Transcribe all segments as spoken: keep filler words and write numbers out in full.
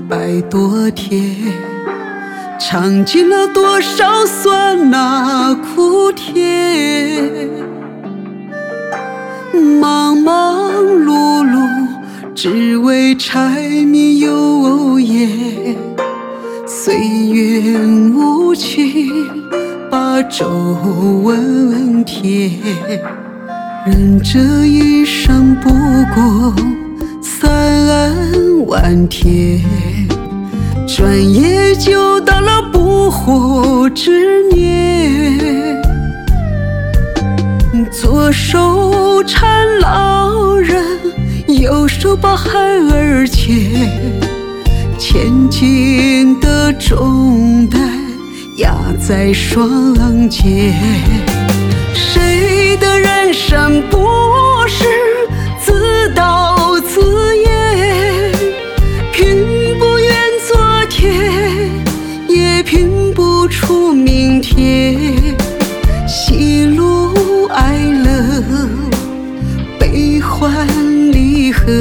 百多天，尝尽了多少酸辣苦甜。忙忙碌碌，只为柴米油盐，岁月无情，把皱纹填。人这一生不过三万天，转眼就到了不惑之年。左手搀老人，右手把孩儿牵，千斤的重担压在双肩。谁的人生不是自导自演？拼不圆昨天，也拼不出明天。喜怒哀乐，悲欢离合，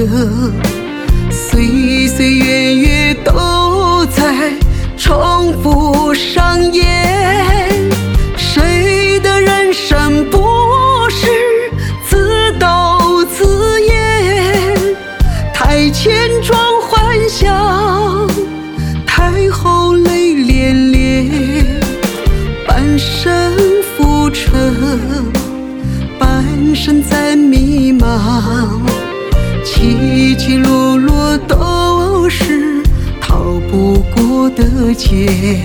岁岁月月都在重复上演。谁的人生不是自导自演？台前装幻想，台后泪涟涟。半生浮沉，半生在迷茫，起起落落都是逃不过的劫。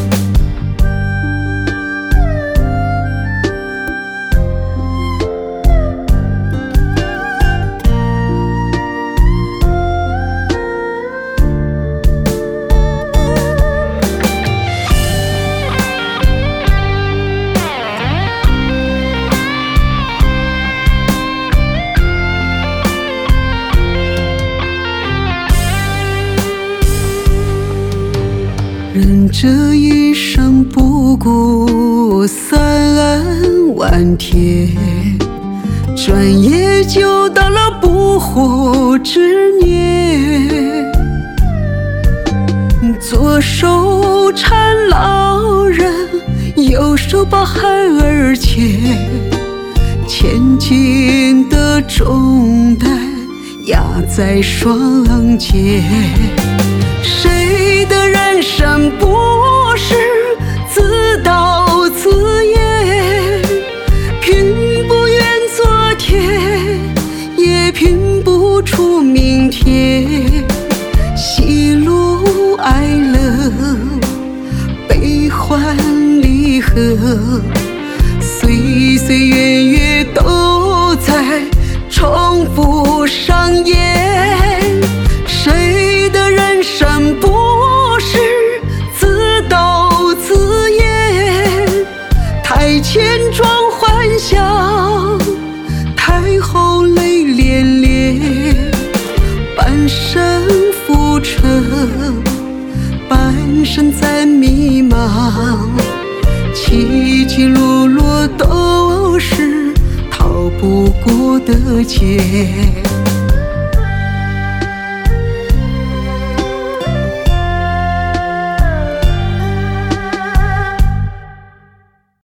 人这一生不过三万天，转眼就到了不惑之年。左手搀老人，右手把孩儿牵，千斤的重担压在双肩。谁的人生不是自导自演？拼不圆昨天，也拼不出明天。喜怒哀乐，悲欢离合，岁岁月月都在重复上演。谁的人生不是自导自演？台前装幻想，台后泪涟涟。半生浮沉，半生在迷茫，起起落落都是逃不过的劫。